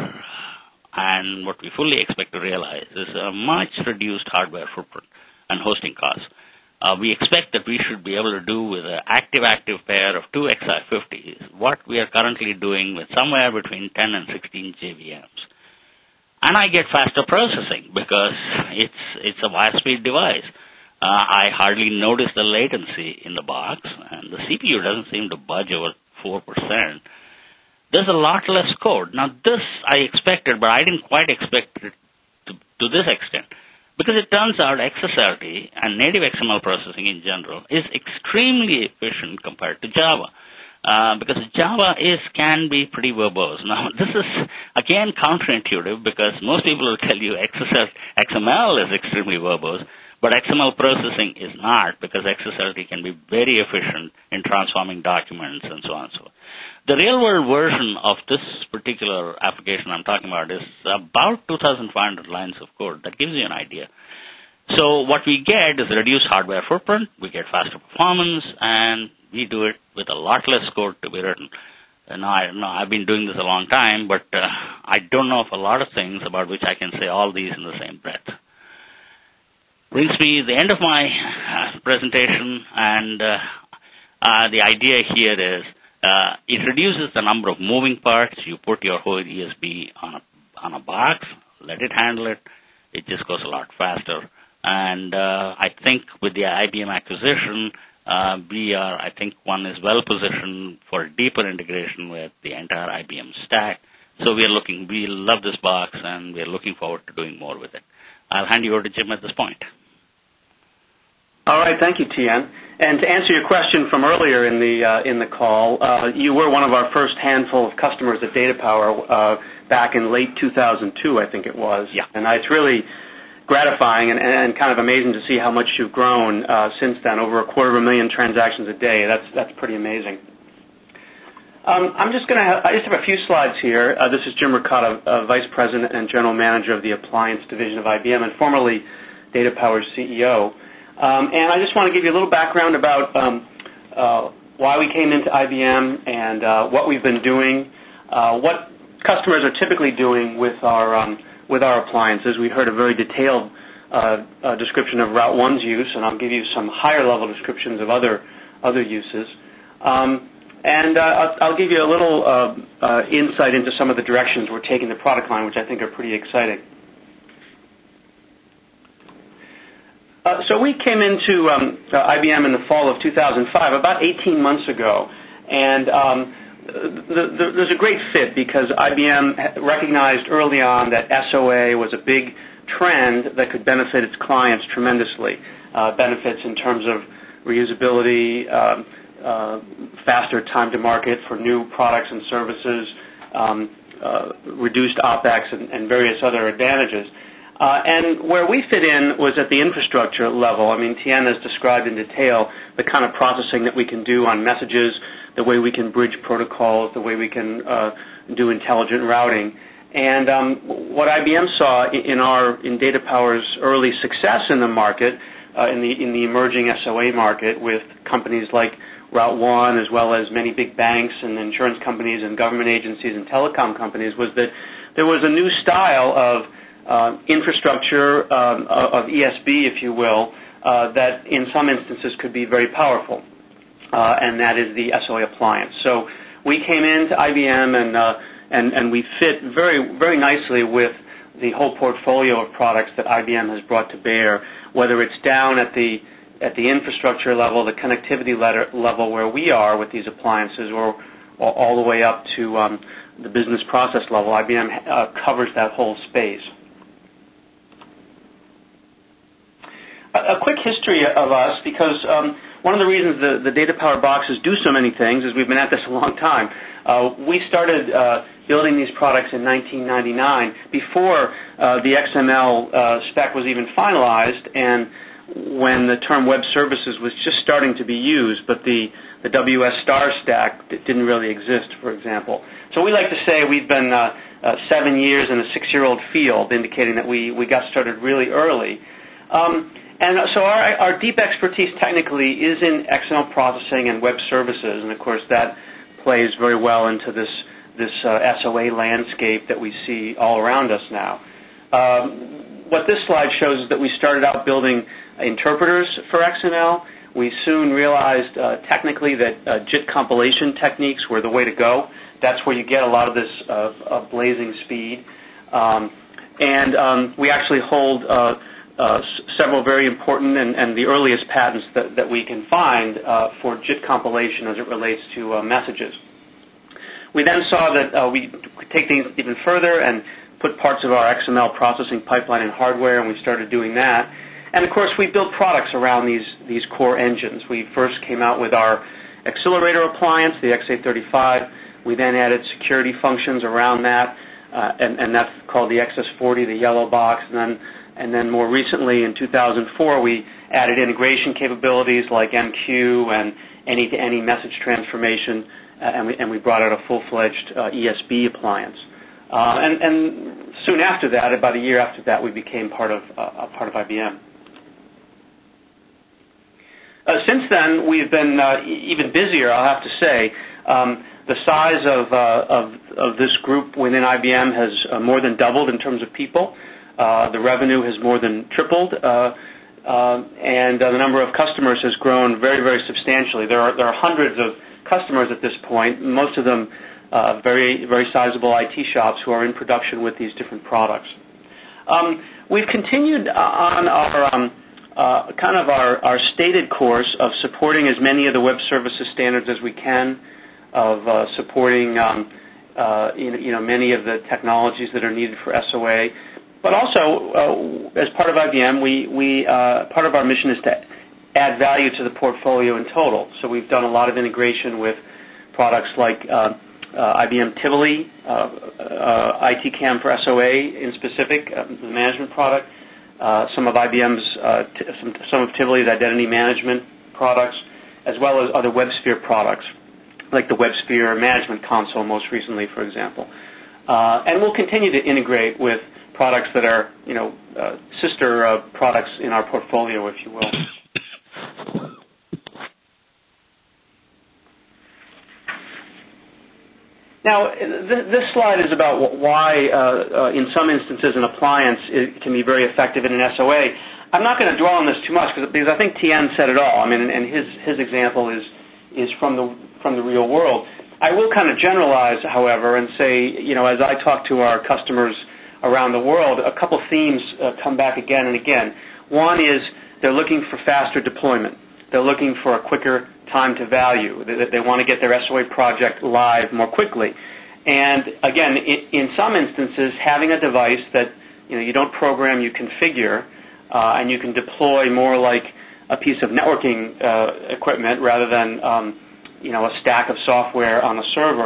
and what we fully expect to realize, is a much reduced hardware footprint and hosting costs. Uh, we expect that we should be able to do with an active-active pair of two X I fifties what we are currently doing with somewhere between ten and sixteen J V Ms. And I get faster processing because it's, it's a wire-speed device. Uh, I hardly notice the latency in the box, and the C P U doesn't seem to budge over four percent. There's a lot less code. Now, this I expected, but I didn't quite expect it to, to this extent, because it turns out X S L T and native X M L processing in general is extremely efficient compared to Java, uh, because Java is can be pretty verbose. Now, this is, again, counterintuitive, because most people will tell you X M L is extremely verbose, but X M L processing is not, because X S L T can be very efficient in transforming documents and so on and so forth. The real-world version of this particular application I'm talking about is about two thousand five hundred lines of code. That gives you an idea. So what we get is reduced hardware footprint, we get faster performance, and we do it with a lot less code to be written. And I, no, I've been doing this a long time, but uh, I don't know of a lot of things about which I can say all these in the same breath. Brings me to the end of my uh, presentation, and uh, uh, the idea here is uh, it reduces the number of moving parts. You put your whole E S B on a, on a box, let it handle it. It just goes a lot faster. And uh, I think with the I B M acquisition, uh, we are, I think one is well positioned for deeper integration with the entire I B M stack. So we are looking, we love this box, and we are looking forward to doing more with it. I'll hand you over to Jim at this point. All right, thank you, Tien. And to answer your question from earlier in the uh, in the call, uh, you were one of our first handful of customers at DataPower uh, back in late two thousand two, I think it was. Yeah. And it's really gratifying and, and kind of amazing to see how much you've grown uh, since then. Over a quarter of a million transactions a day. That's that's pretty amazing. Um, I'm just going to. I just have a few slides here. Uh, this is Jim Ricotta, uh, Vice President and General Manager of the Appliance Division of I B M, and formerly DataPower's C E O. Um, and I just want to give you a little background about um, uh, why we came into I B M and uh, what we've been doing, uh, what customers are typically doing with our um, with our appliances. We heard a very detailed uh, uh, description of Route one's use, and I'll give you some higher level descriptions of other other uses. Um, and uh, I'll, I'll give you a little uh, uh, insight into some of the directions we're taking the product line, which I think are pretty exciting. Uh, so we came into um, uh, I B M in the fall of two thousand five, about eighteen months ago, and um, the, the, there's a great fit because I B M recognized early on that S O A was a big trend that could benefit its clients tremendously. Uh, benefits in terms of reusability, um, uh, faster time to market for new products and services, um, uh, reduced OpEx and, and various other advantages. Uh, and where we fit in was at the infrastructure level. I mean, Tien has described in detail the kind of processing that we can do on messages, the way we can bridge protocols, the way we can uh, do intelligent routing. And um, what I B M saw in our in DataPower's early success in the market, uh, in the in the emerging S O A market, with companies like Route One, as well as many big banks and insurance companies and government agencies and telecom companies, was that there was a new style of uh, infrastructure um, of E S B, if you will, uh, that in some instances could be very powerful, uh, and that is the S O A appliance. So we came into I B M and uh, and and we fit very very nicely with the whole portfolio of products that I B M has brought to bear, whether it's down at the at the infrastructure level, the connectivity level where we are with these appliances, or, or all the way up to um, the business process level. I B M uh, covers that whole space. A, a quick history of us, because um, one of the reasons the, the DataPower boxes do so many things is we've been at this a long time. Uh, we started uh, building these products in nineteen ninety-nine, before uh, the X M L uh, spec was even finalized, and when the term web services was just starting to be used, but the, the W S star stack didn't really exist, for example. So we like to say we've been uh, uh, seven years in a six-year-old field, indicating that we, we got started really early. Um, and so our, our deep expertise technically is in X M L processing and web services, and of course that plays very well into this, this uh, S O A landscape that we see all around us now. Um, what this slide shows is that we started out building interpreters for X M L. We soon realized uh, technically that uh, JIT compilation techniques were the way to go. That's where you get a lot of this uh, uh, blazing speed. Um, and um, we actually hold uh, uh, several very important and, and the earliest patents that, that we can find uh, for JIT compilation as it relates to uh, messages. We then saw that uh, we could take things even further and put parts of our X M L processing pipeline in hardware, and we started doing that. And of course, we built products around these, these core engines. We first came out with our accelerator appliance, the X A thirty-five. We then added security functions around that, uh, and, and that's called the X S forty, the yellow box. And then, and then more recently, in two thousand four, we added integration capabilities like M Q and any-to-any message transformation, uh, and, we, and we brought out a full-fledged uh, E S B appliance. Uh, and, and soon after that, about a year after that, we became part of, uh, part of I B M. Uh, since then, we've been uh, even busier, I'll have to say. Um, the size of, uh, of, of this group within I B M has uh, more than doubled in terms of people. Uh, the revenue has more than tripled, uh, uh, and uh, the number of customers has grown very, very substantially. There are, there are hundreds of customers at this point, most of them uh, very, very sizable I T shops who are in production with these different products. Um, we've continued on our um, Uh, kind of our, our stated course of supporting as many of the web services standards as we can, of uh, supporting um, uh, you, know, you know many of the technologies that are needed for S O A, but also uh, as part of I B M, we, we uh, part of our mission is to add value to the portfolio in total. So we've done a lot of integration with products like uh, uh, I B M Tivoli, uh, uh, I T CAM for S O A in specific, uh, the management product. Uh, some of I B M's, uh, t some, some of Tivoli's identity management products, as well as other WebSphere products, like the WebSphere Management Console most recently, for example. Uh, and we'll continue to integrate with products that are, you know, uh, sister uh, products in our portfolio, if you will. Now, th this slide is about why, uh, uh, in some instances, an appliance it can be very effective in an S O A. I'm not going to dwell on this too much because, because I think Tien said it all. I mean, and, and his his example is is from the from the real world. I will kind of generalize, however, and say, you know, as I talk to our customers around the world, a couple themes uh, come back again and again. One is they're looking for faster deployment. They're looking for a quicker time to value. They, they want to get their S O A project live more quickly. And again, in, in some instances, having a device that you know you don't program, you configure, uh, and you can deploy more like a piece of networking uh, equipment rather than um, you know a stack of software on a server.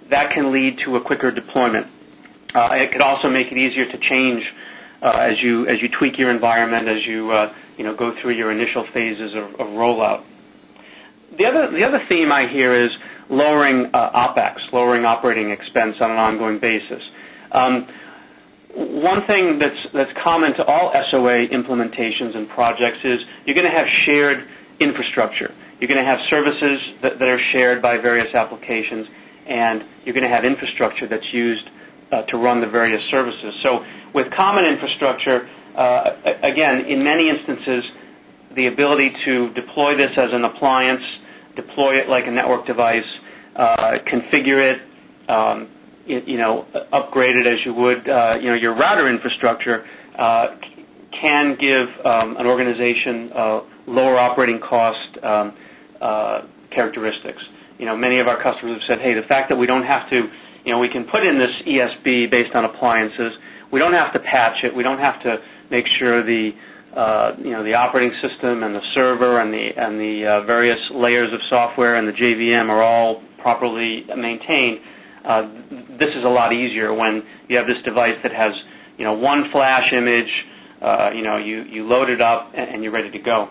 that can lead to a quicker deployment. Uh, it could also make it easier to change uh, as you as you tweak your environment, as you uh, you know go through your initial phases of, of rollout. The other the other theme I hear is lowering uh, OpEx, lowering operating expense on an ongoing basis. Um, one thing that's that's common to all S O A implementations and projects is you're going to have shared infrastructure. You're going to have services that, that are shared by various applications, and you're going to have infrastructure that's used uh, to run the various services. So with common infrastructure, uh, again, in many instances, the ability to deploy this as an appliance, deploy it like a network device, uh, configure it, um, you, you know, upgrade it as you would, uh, you know, your router infrastructure, uh, can give um, an organization uh, lower operating cost um, uh, characteristics. You know, many of our customers have said, hey, the fact that we don't have to, you know, we can put in this E S B based on appliances. We don't have to patch it. We don't have to make sure the, uh, you know, the operating system and the server and the and the uh, various layers of software and the J V M are all properly maintained. Uh, this is a lot easier when you have this device that has, you know, one flash image. Uh, you know, you you load it up and, and you're ready to go.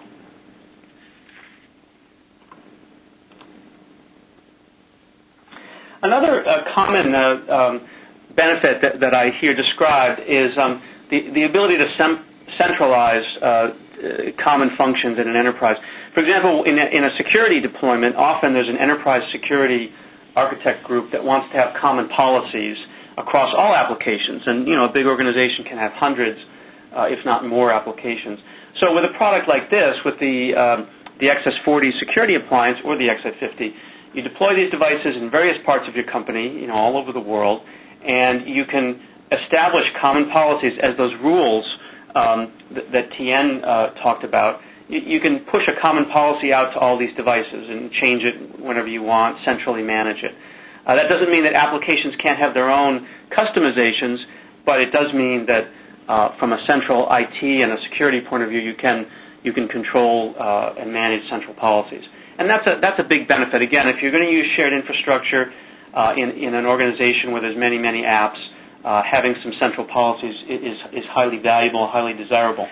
Another uh, common uh, um, benefit that, that I hear described is um, the, the ability to sem centralize uh, uh, common functions in an enterprise. For example, in a, in a security deployment, often there's an enterprise security architect group that wants to have common policies across all applications. And, you know, a big organization can have hundreds, uh, if not more, applications. So with a product like this, with the, um, the X S forty security appliance or the X I fifty, you deploy these devices in various parts of your company, you know, all over the world, and you can establish common policies as those rules um, that, that Tien uh, talked about. You, you can push a common policy out to all these devices and change it whenever you want, centrally manage it. Uh, that doesn't mean that applications can't have their own customizations, but it does mean that uh, from a central I T and a security point of view, you can you can control uh, and manage central policies. And that's a, that's a big benefit. Again, if you're going to use shared infrastructure uh, in, in an organization where there's many, many apps, uh, having some central policies is, is highly valuable, highly desirable.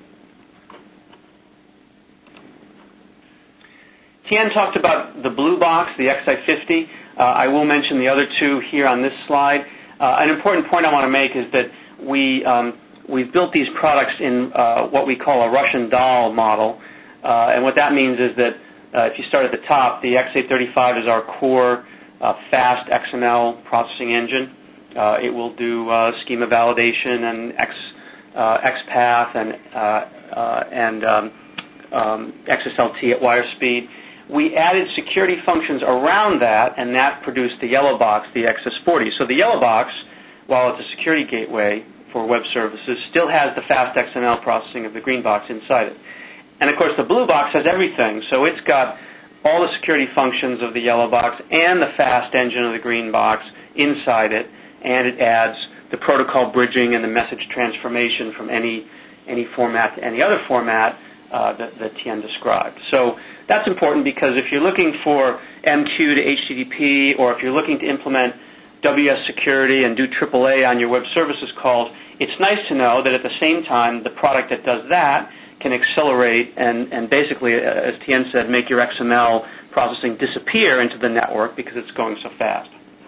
Tien talked about the blue box, the X I fifty. Uh, I will mention the other two here on this slide. Uh, an important point I want to make is that we, um, we've built these products in uh, what we call a Russian doll model. Uh, and what that means is that Uh, if you start at the top, the X A thirty-five is our core uh, fast X M L processing engine. Uh, it will do uh, schema validation and X, uh, XPath and, uh, uh, and um, um, X S L T at wire speed. We added security functions around that, and that produced the yellow box, the X S forty. So the yellow box, while it's a security gateway for web services, still has the fast X M L processing of the green box inside it. And, of course, the blue box has everything. So it's got all the security functions of the yellow box and the fast engine of the green box inside it, and it adds the protocol bridging and the message transformation from any, any format to any other format uh, that, that Tien described. So that's important because if you're looking for M Q to H T T P, or if you're looking to implement W S security and do triple A on your web services calls, it's nice to know that at the same time, the product that does that can accelerate and, and basically, as Tien said, make your X M L processing disappear into the network because it's going so fast.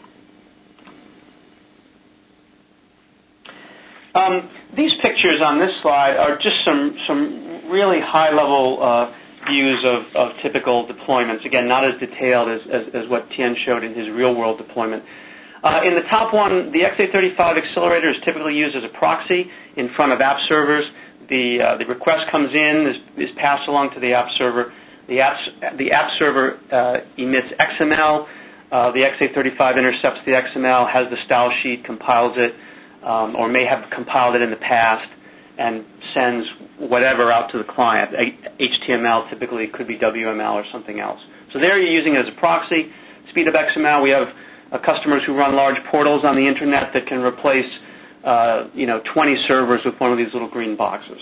Um, these pictures on this slide are just some, some really high-level uh, views of, of typical deployments. Again, not as detailed as, as, as what Tien showed in his real-world deployment. Uh, in the top one, the X A thirty-five accelerator is typically used as a proxy in front of app servers. The, uh, the request comes in, is, is passed along to the app server. The app, the app server uh, emits X M L. Uh, the X A thirty-five intercepts the X M L, has the style sheet, compiles it, um, or may have compiled it in the past, and sends whatever out to the client. H T M L typically could be W M L or something else. So there you're using it as a proxy. Speed of X M L, we have uh, customers who run large portals on the Internet that can replace Uh, you know, twenty servers with one of these little green boxes.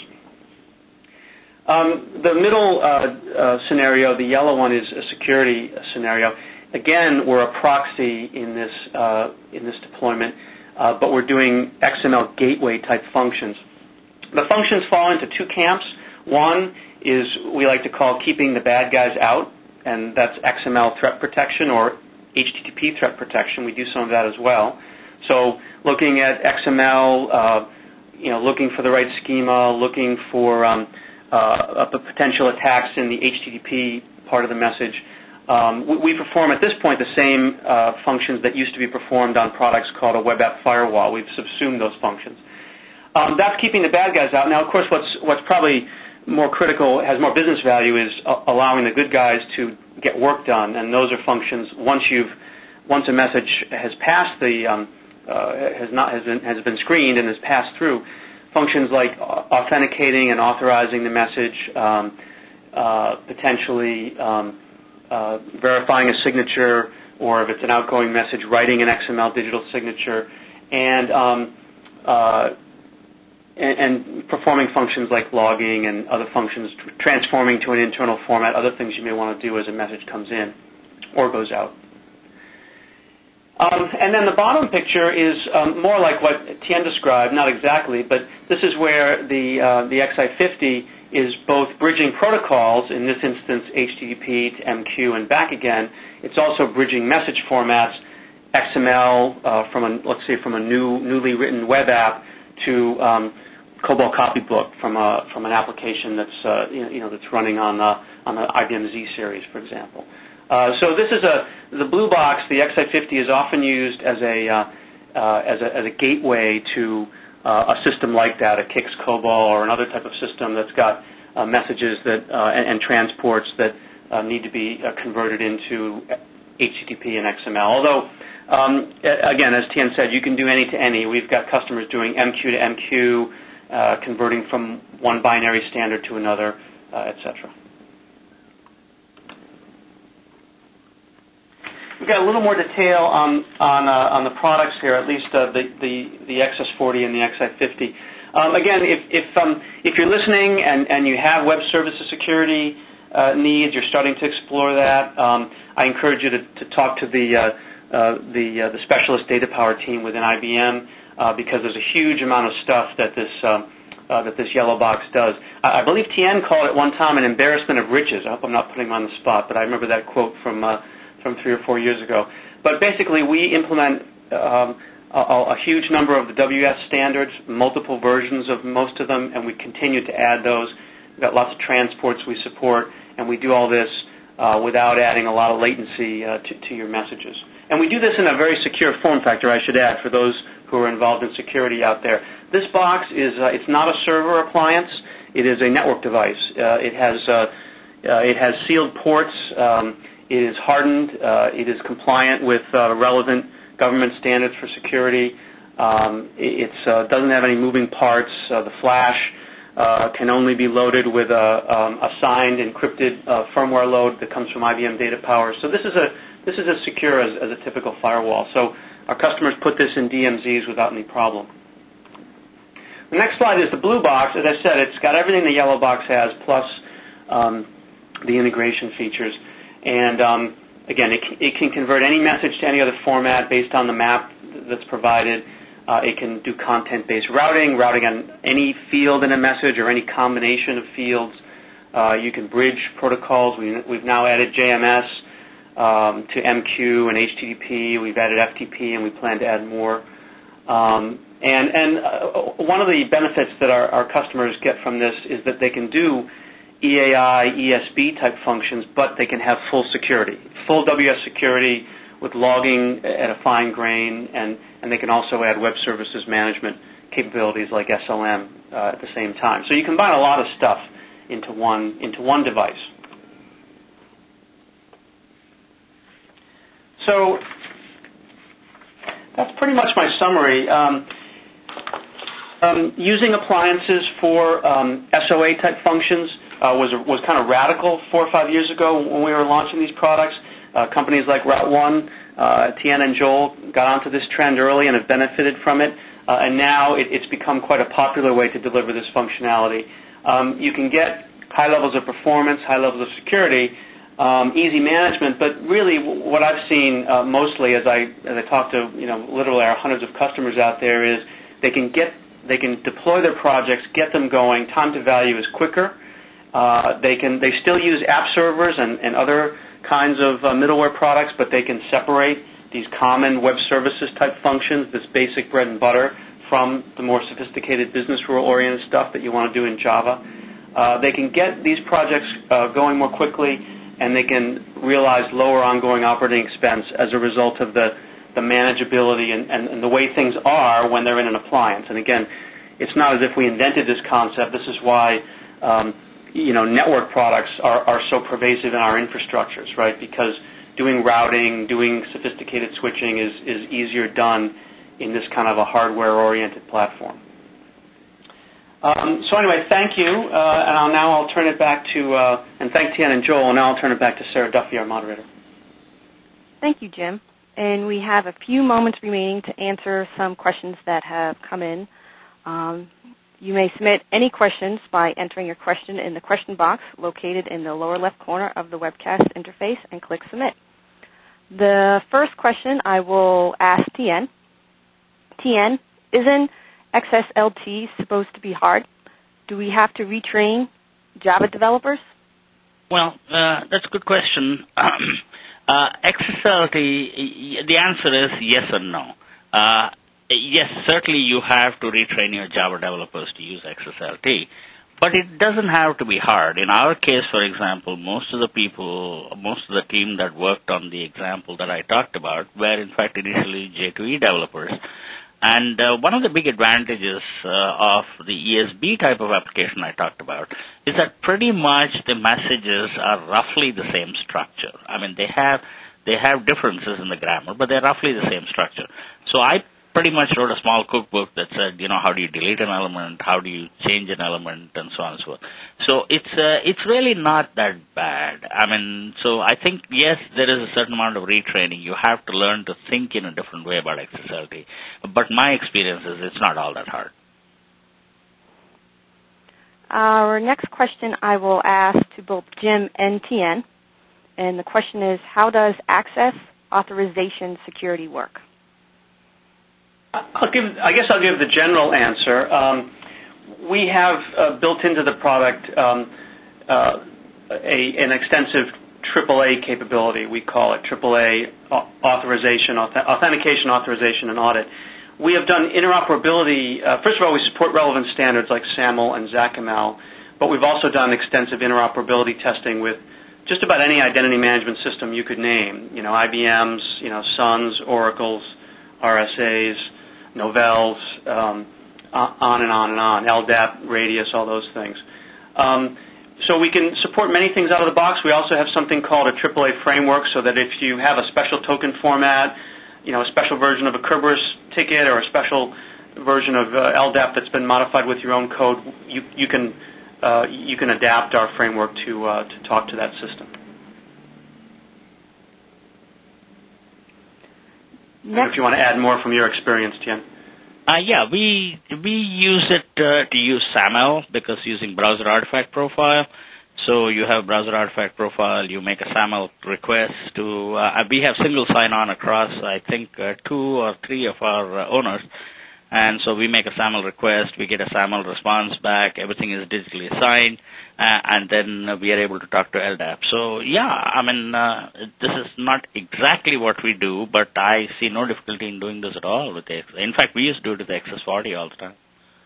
Um, the middle uh, uh, scenario, the yellow one, is a security scenario. again, we're a proxy in this uh, in this deployment, uh, but we're doing X M L gateway type functions. The functions fall into two camps. One is we like to call keeping the bad guys out, and that's X M L threat protection or H T T P threat protection. We do some of that as well. So looking at X M L, uh, you know, looking for the right schema, looking for um, uh, potential attacks in the H T T P part of the message. Um, we, we perform at this point the same uh, functions that used to be performed on products called a web app firewall. We've subsumed those functions. Um, that's keeping the bad guys out. Now, of course, what's what's probably more critical, has more business value, is uh, allowing the good guys to get work done. And those are functions once you've once a message has passed the um, uh, has not has been, has been screened and has passed through. Functions like authenticating and authorizing the message, um, uh, potentially um, uh, verifying a signature, or if it's an outgoing message, writing an X M L digital signature, and um, uh, And, and performing functions like logging and other functions, transforming to an internal format, other things you may want to do as a message comes in or goes out. Um, and then the bottom picture is um, more like what Tien described, not exactly, but this is where the, uh, the X I fifty is both bridging protocols, in this instance H T T P to M Q and back again. It's also bridging message formats, X M L uh, from a, let's say from a new, newly written web app to um, COBOL copybook from a from an application that's uh, you know that's running on the on the I B M Z series, for example. Uh, so this is a the blue box. The X I fifty is often used as a uh, uh, as a as a gateway to uh, a system like that, a K I X COBOL or another type of system that's got uh, messages that uh, and, and transports that uh, need to be uh, converted into H T T P and X M L. Although Um, again, as Tien said, you can do any to any. We've got customers doing M Q to M Q, uh, converting from one binary standard to another, uh, et cetera. We've got a little more detail on on, uh, on the products here, at least uh, the, the the X S forty and the X I fifty. Um, again, if if um, if you're listening and, and you have web services security uh, needs, you're starting to explore that. Um, I encourage you to, to talk to the uh, Uh, the uh, the specialist data power team within I B M uh, because there's a huge amount of stuff that this um, uh, that this yellow box does. I, I believe Tien called it one time an embarrassment of riches. I hope I'm not putting him on the spot, but I remember that quote from uh, from three or four years ago. But basically, we implement um, a, a huge number of the W S standards, multiple versions of most of them, and we continue to add those. We've got lots of transports we support, and we do all this uh, without adding a lot of latency uh, to, to your messages. And we do this in a very secure form factor, I should add, for those who are involved in security out there. This box is, uh, it's not a server appliance. It is a network device. Uh, it has uh, uh, it has sealed ports. Um, it is hardened. Uh, it is compliant with uh, relevant government standards for security. Um, it uh, doesn't have any moving parts. Uh, the flash uh, can only be loaded with a, um, a signed, encrypted uh, firmware load that comes from I B M Data Power. So this is a This is as secure as, as a typical firewall. So our customers put this in D M Zs without any problem. The next slide is the blue box. As I said, it's got everything the yellow box has, plus um, the integration features. And um, again, it, it can convert any message to any other format based on the map that's provided. Uh, it can do content-based routing, routing on any field in a message or any combination of fields. Uh, you can bridge protocols. We, we've now added J M S. Um, to M Q and H T T P. We've added F T P, and we plan to add more. Um, and and uh, one of the benefits that our, our customers get from this is that they can do E A I, E S B type functions, but they can have full security, full W S security with logging at a fine grain, and, and they can also add web services management capabilities like S L M uh, at the same time. So you combine a lot of stuff into one into one device. So that's pretty much my summary. Um, um, using appliances for um, S O A type functions uh, was was kind of radical four or five years ago when we were launching these products. Uh, companies like Route One, uh, Tien and Joel got onto this trend early and have benefited from it. Uh, and now it, it's become quite a popular way to deliver this functionality. Um, you can get high levels of performance, high levels of security, um, easy management. But really, what I've seen uh, mostly, as I as I talk to you know literally our hundreds of customers out there, is they can get they can deploy their projects, get them going. Time to value is quicker. Uh, they can they still use app servers and, and other kinds of uh, middleware products, but they can separate these common web services type functions, this basic bread and butter, from the more sophisticated business rule-oriented stuff that you want to do in Java. Uh, they can get these projects uh, going more quickly, and they can realize lower ongoing operating expense as a result of the, the manageability and, and, and the way things are when they're in an appliance. And again, it's not as if we invented this concept. This is why um, you know, network products are, are so pervasive in our infrastructures, right? Because doing routing, doing sophisticated switching is, is easier done in this kind of a hardware-oriented platform. Um, so anyway, thank you, uh, and I'll, now I'll turn it back to, uh, and thank Tian and Joel, and now I'll turn it back to Sarah Duffy, our moderator. Thank you, Jim. And we have a few moments remaining to answer some questions that have come in. Um, You may submit any questions by entering your question in the question box located in the lower left corner of the webcast interface and click Submit. The first question I will ask Tian. Tian, isn't X S L T supposed to be hard? Do we have to retrain Java developers? Well, uh, that's a good question. uh, X S L T, the answer is yes and no. Uh, Yes, certainly you have to retrain your Java developers to use X S L T, but it doesn't have to be hard. In our case, for example, most of the people, most of the team that worked on the example that I talked about were, in fact, initially J two E developers. And uh, one of the big advantages uh, of the E S B type of application I talked about is that pretty much the messages are roughly the same structure. I mean, they have they have differences in the grammar, but they're roughly the same structure. So I pretty much wrote a small cookbook that said, you know, how do you delete an element, how do you change an element, and so on and so forth. So it's uh, it's really not that bad. I mean, so I think, yes, there is a certain amount of retraining. You have to learn to think in a different way about X S L T. But my experience is it's not all that hard. Our next question I will ask to both Jim and Tian. And the question is, how does access authorization security work? I'll give, I guess I'll give the general answer. Um, we have uh, built into the product um, uh, a, an extensive triple A capability. We call it triple A authorization, authentication, authorization, and audit. We have done interoperability. Uh, first of all, we support relevant standards like SAML and XACML, but we've also done extensive interoperability testing with just about any identity management system you could name. You know, I B M's, you know, Suns, Oracles, R S A's, Novell's, um, on and on and on, L D A P, Radius, all those things. Um, so we can support many things out of the box. We also have something called a triple A framework, so that if you have a special token format, you know, a special version of a Kerberos ticket or a special version of uh, L D A P that's been modified with your own code, you, you can uh, you can adapt our framework to uh, to talk to that system. Next. If you want to add more from your experience, Tian. Uh, yeah, we we use it uh, to use SAML because using browser artifact profile. So you have browser artifact profile, you make a SAML request to, uh, we have single sign-on across, I think, uh, two or three of our uh, owners. And so we make a SAML request, we get a SAML response back, everything is digitally assigned, uh, and then uh, we are able to talk to L D A P. So, yeah, I mean, uh, this is not exactly what we do, but I see no difficulty in doing this at all with X S. In fact, we used to do it with X S forty all the time.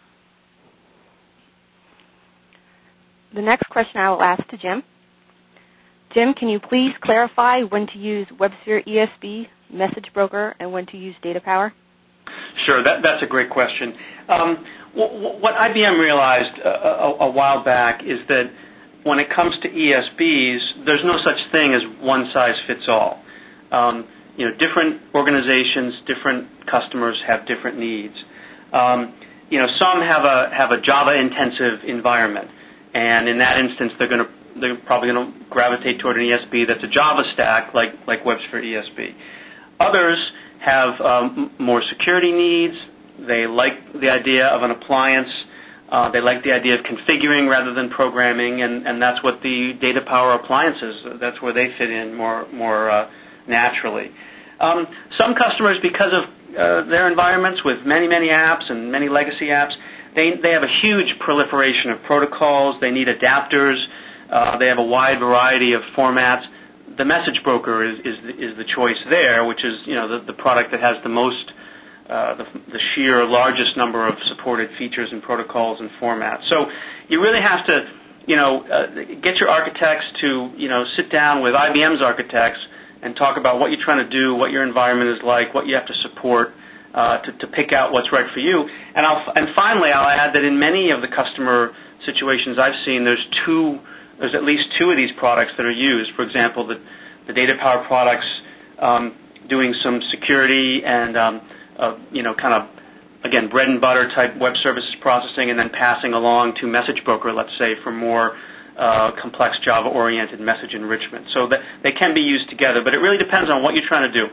The next question I will ask to Jim. Jim, can you please clarify when to use WebSphere E S B, Message Broker, and when to use Data Power? Sure, that, that's a great question. Um, w- what I B M realized a, a, a while back is that when it comes to E S Bs, there's no such thing as one size fits all. Um, you know, different organizations, different customers have different needs. Um, you know, some have a have a Java-intensive environment, and in that instance, they're going to they're probably going to gravitate toward an E S B that's a Java stack, like like WebSphere E S B. Others have um, more security needs. They like the idea of an appliance Uh, they like the idea of configuring rather than programming, and, and that's what the data power appliances, that's where they fit in more, more uh, naturally. Um, some customers, because of uh, their environments with many, many apps and many legacy apps, they, they have a huge proliferation of protocols. They need adapters. Uh, they have a wide variety of formats. The message broker is, is, is the choice there, which is you know the, the product that has the most Uh, the, the sheer largest number of supported features and protocols and formats. So you really have to, you know, uh, get your architects to, you know, sit down with I B M's architects and talk about what you're trying to do, what your environment is like, what you have to support uh, to, to pick out what's right for you. And I'll, and finally, I'll add that in many of the customer situations I've seen, there's two, there's at least two of these products that are used. For example, the, the Data Power products um, doing some security and um, Uh, you know, kind of, again, bread and butter type web services processing, and then passing along to Message Broker, let's say, for more uh, complex Java-oriented message enrichment. So that they can be used together, but it really depends on what you're trying to do.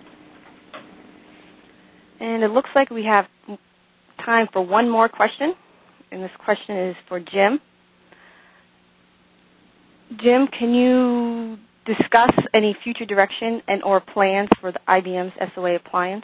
And it looks like we have time for one more question, and this question is for Jim. Jim, can you discuss any future direction and or plans for the I B M's S O A appliance?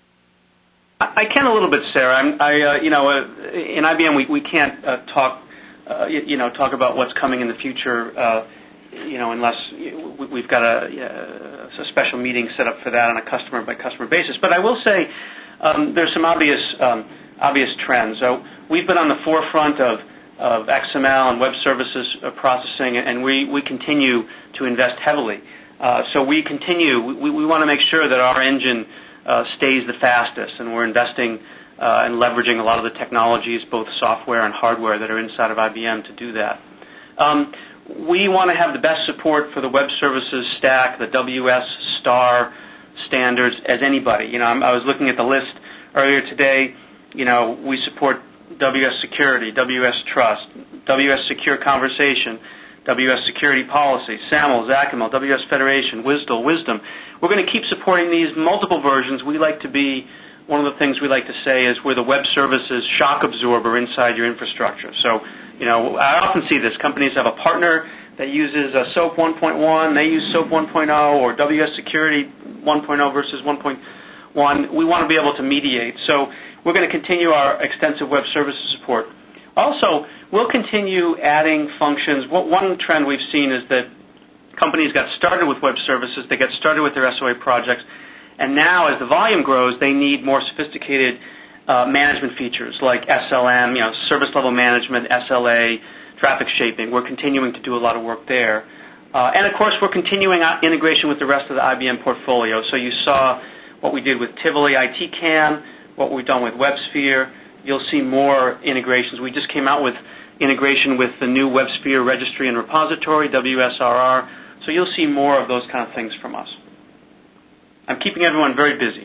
I can a little bit, Sarah. I'm, I, uh, you know, uh, in I B M we, we can't uh, talk, uh, you, you know, talk about what's coming in the future, uh, you know, unless we've got a, a special meeting set up for that on a customer by customer basis. But I will say um, there's some obvious, um, obvious trends. So we've been on the forefront of, of X M L and web services processing, and we, we continue to invest heavily. Uh, so we continue. We, we want to make sure that our engine Uh, stays the fastest, and we're investing uh, and leveraging a lot of the technologies, both software and hardware, that are inside of I B M to do that. Um, we want to have the best support for the web services stack, the W S star standards, as anybody. You know, I'm, I was looking at the list earlier today. You know, we support W S Security, W S Trust, W S Secure Conversation, W S Security Policy, SAML, XACML, W S Federation, WSDL, Wisdom. We're going to keep supporting these multiple versions. We like to be, one of the things we like to say is we're the web services shock absorber inside your infrastructure. So, you know, I often see this. Companies have a partner that uses a SOAP one point one, they use SOAP one point oh, or W S Security one point oh versus one point one. We want to be able to mediate. So we're going to continue our extensive web services support. Also, we'll continue adding functions. One trend we've seen is that companies got started with web services, they get started with their S O A projects, and now as the volume grows, they need more sophisticated uh, management features like S L M, you know, service level management, S L A, traffic shaping. We're continuing to do a lot of work there. Uh, and of course, we're continuing our integration with the rest of the I B M portfolio. So you saw what we did with Tivoli I T CAM, what we've done with WebSphere. You'll see more integrations. We just came out with integration with the new WebSphere registry and repository, W S R R. So you'll see more of those kind of things from us. I'm keeping everyone very busy.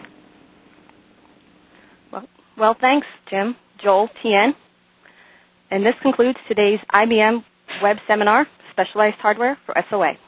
Well, well thanks, Jim, Joel, Tien. And this concludes today's I B M Web Seminar, Specialized Hardware for S O A.